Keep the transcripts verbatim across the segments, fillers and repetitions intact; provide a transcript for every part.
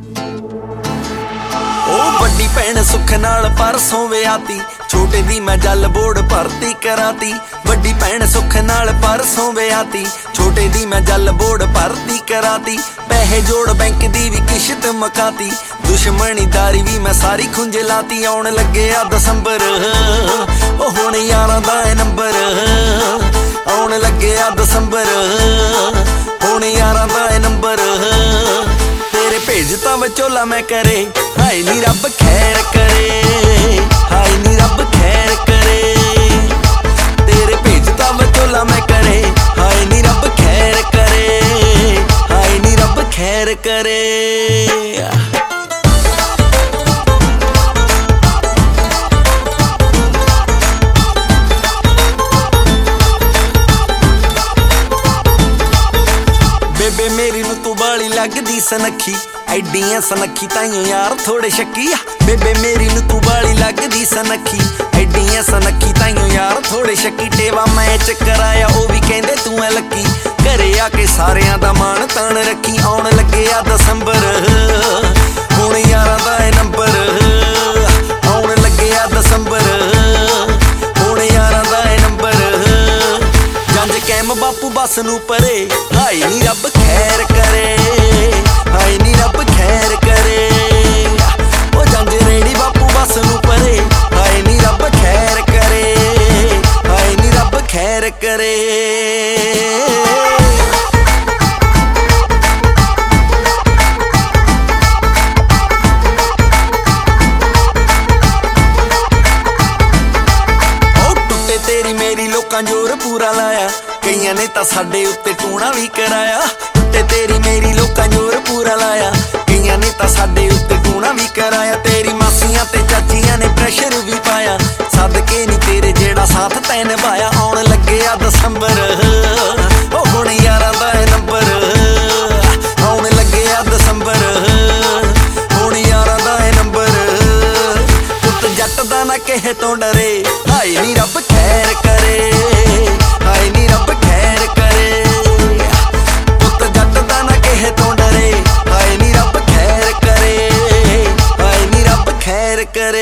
ਵੱਡੀ ਭੈਣ ਸੁੱਖ ਨਾਲ ਪਰਸੋਂ ਵਿਆਹਤੀ, ਛੋਟੇ ਦੀ ਮੈਂ ਜਲ ਬੋਰਡ ਭਰਤੀ ਕਰਾਤੀ। ਵੱਡੀ ਭੈਣ ਸੁੱਖ ਨਾਲ ਪਰਸੋਂ ਵਿਆਹਤੀ, ਛੋਟੇ ਦੀ ਮੈਂ ਜਲ ਬੋਰਡ ਭਰਤੀ ਕਰਾਤੀ। ਪੈਸੇ ਜੋੜ ਬੈਂਕ ਦੀ ਵੀ ਕਿਸ਼ਤ ਮਕਾਤੀ, ਦੁਸ਼ਮਣੀਦਾਰੀ ਵੀ ਮੈਂ ਸਾਰੀ ਖੁੰਝ ਲਾਤੀ। ਆਉਣ ਲੱਗਿਆ ਦਸੰਬਰ, ਉਹ ਹੁਣ ਯਾਰਾਂ ਦਾ ਏ ਨੰਬਰ। ਆਉਣ ਲੱਗਿਆ ਦਸੰਬਰ, ਹੁਣ ਯਾਰਾਂ ਦਾ ਏ ਨੰਬਰ। ਤੇਰੇ ਭੇਜਤਾ ਵਿਚੋਲਾ ਮੈਂ ਕਰੇ, ਹਾਏ ਨੀ ਰੱਬ ਖੈਰ ਕਰੇ, ਹਾਏ ਨੀ ਰੱਬ ਖੈਰ ਕਰੇ। ਤੇਰੇ ਭੇਜਤਾ ਵਿਚੋਲਾ ਮੈਂ ਕਰੇ, ਹਾਏ ਨੀ ਰੱਬ ਖੈਰ ਕਰੇ, ਹਾਏ ਨੀ ਰੱਬ ਖੈਰ ਕਰੇ। ਬੇਬੇ ਮੇਰੀ ਨੂੰ ਤੂੰ ਬਾਲੀ ਲੱਗਦੀ ਸਨੱਖੀ, ਐਡੀਆਂ ਸਨੱਖੀ ਤਾਈਓ ਯਾਰ ਥੋੜੇ ਸ਼ੱਕੀ ਆ। ਬੇਬੇ ਮੇਰੀ ਨੂੰ ਤੂੰ ਬਾਲੀ ਲੱਗਦੀ ਸਨੱਖੀ, ਐਡੀਆਂ ਸਨੱਖੀ ਤਾਈਓ ਯਾਰ ਥੋੜੇ ਸ਼ੱਕੀ। ਟੇਵਾ ਮੈਚ ਕਰਾਇਆ ਉਹ ਵੀ ਕਹਿੰਦੇ ਤੂੰ ਐ ਲੱਕੀ, ਘਰੇ ਆ ਕੇ ਸਾਰਿਆਂ ਦਾ ਮਾਣ ਤਾਣ ਰੱਖੀ। ਆਉਣ ਲੱਗਿਆ ਦਸੰਬਰ, ਹੁਣ ਯਾਰਾਂ ਦਾ ਏ ਨੰਬਰ। ਆਉਣ ਲੱਗਿਆ ਦਸੰਬਰ, ਹੁਣ ਯਾਰਾਂ ਦਾ ਏ ਨੰਬਰ। ਜੰਜ ਕੈਮ ਬਾਪੂ ਬੱਸ ਨੂੰ ਪਰੇ, ਹਾਏ ਨੀ ਰੱਬ ਖੈਰ ਕਰੇ, ਹਾਏ ਨੀ ਰੱਬ ਖੈਰ ਕਰੇ। ਉਹ ਜੰਜ ਰੇੜੀ ਬਾਪੂ ਬੱਸ ਨੂੰ ਪਰੇ, ਹਾਏ ਨੀ ਰੱਬ ਖੈਰ ਕਰੇ, ਹਾਏ ਨੀ ਰੱਬ ਖੈਰ ਕਰੇ। ਤੇਰੀ ਮੇਰੀ ਲੋਕਾਂ ਜ਼ੋਰ ਪੂਰਾ ਲਾਇਆ, ਕਈਆਂ ਨੇ ਤਾਂ ਸਾਡੇ ਉੱਤੇ ਟੂਣਾ ਵੀ ਕਰਾਇਆ। ਤੇ ਤੇਰੀ ਮੇਰੀ ਲੋਕਾਂ ਜ਼ੋਰ ਪੂਰਾ ਲਾਇਆ, ਕਈਆਂ ਨੇ ਤਾਂ ਸਾਡੇ ਉੱਤੇ ਟੂਣਾ ਵੀ ਕਰਾਇਆ। ਤੇਰੀ ਮਾਸੀਆਂ ਤੇ ਚਾਚੀਆਂ ਨੇ ਪ੍ਰੈਸ਼ਰ ਵੀ ਪਾਇਆ, ਸਦਕੇ ਨੀ ਤੇਰੇ ਜਿਹੜਾ ਸਾਥ ਤੈਂ ਨਿਭਾਇਆ। ਆਉਣ ਲੱਗਿਆ ਦਸੰਬਰ, ਉਹ ਹੁਣ ਯਾਰਾਂ ਦਾ ਏ ਨੰਬਰ। ਆਉਣ ਲੱਗਿਆ ਦਸੰਬਰ, ਹੁਣ ਯਾਰਾਂ ਦਾ ਏ ਨੰਬਰ। ਪੁੱਤ ਜੱਟ ਦਾ ਨਾ ਕਿਸੇ ਤੋਂ ਡਰੇ, ਹਾਏ ਨੀ ਰੱਬ ਖੈਰ ਕਰੇ, ਹਾਏ ਨੀ ਰੱਬ ਖੈਰ ਕਰੇ। ਪੁੱਤ ਜੱਟ ਦਾ ਨਾ ਕਿਸੇ ਤੋਂ ਡਰੇ, ਹਾਏ ਨੀ ਰੱਬ ਖੈਰ ਕਰੇ, ਹਾਏ ਨੀ ਰੱਬ ਖੈਰ ਕਰੇ।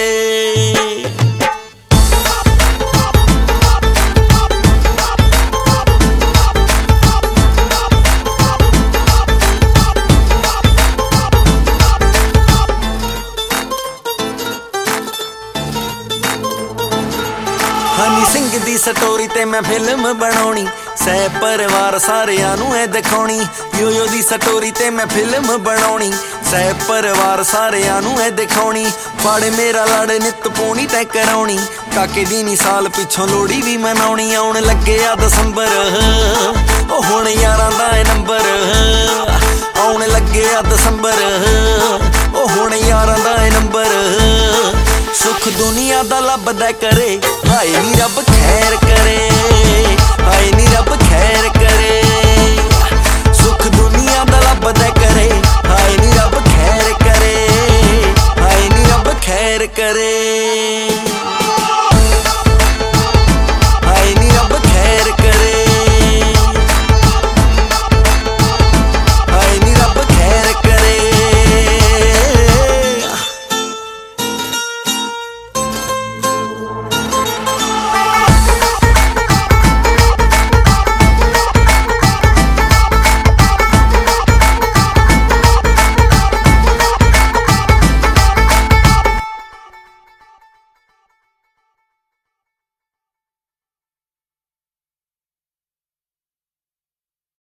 ਹਨੀ ਸਿੰਘ ਦੀ ਸਟੋਰੀ ਤੇ ਮੈਂ ਫਿਲਮ ਬਣਾਉਣੀ, ਸਹਿ ਪਰਿਵਾਰ ਸਾਰਿਆਂ ਨੂੰ ਇਹ ਦਿਖਾਉਣੀ। ਯੋਯੋ ਦੀ ਸਟੋਰੀ ਤੇ ਮੈਂ ਫਿਲਮ ਬਣਾਉਣੀ, ਸਹਿ ਪਰਿਵਾਰ ਸਾਰਿਆਂ ਨੂੰ ਇਹ ਦਿਖਾਉਣੀ। ਫੜ ਮੇਰਾ ਲੜ ਨਿੱਤ ਪੂਣੀ ਤੈਂ ਕਰਾਉਣੀ, ਕਾਕੇ ਦੀ ਨੀ ਸਾਲ ਪਿੱਛੋਂ ਲੋੜੀ ਵੀ ਮਨਾਉਣੀ। ਆਉਣ ਲੱਗਿਆ ਦਸੰਬਰ, ਉਹ ਹੁਣ ਯਾਰਾਂ ਦਾ ਏ ਨੰਬਰ। ਆਉਣ ਲੱਗਿਆ ਦਸੰਬਰ, ਉਹ ਹੁਣ ਯਾਰਾਂ ਦਾ ਏ ਨੰਬਰ। ਸੁੱਖ ਦੁਨੀਆ ਦਾ ਲੱਭਦਾ ਕਰੇ, ਹਾਏ ਨੀ ਰੱਬ ਖੈਰ ਕਰੇ।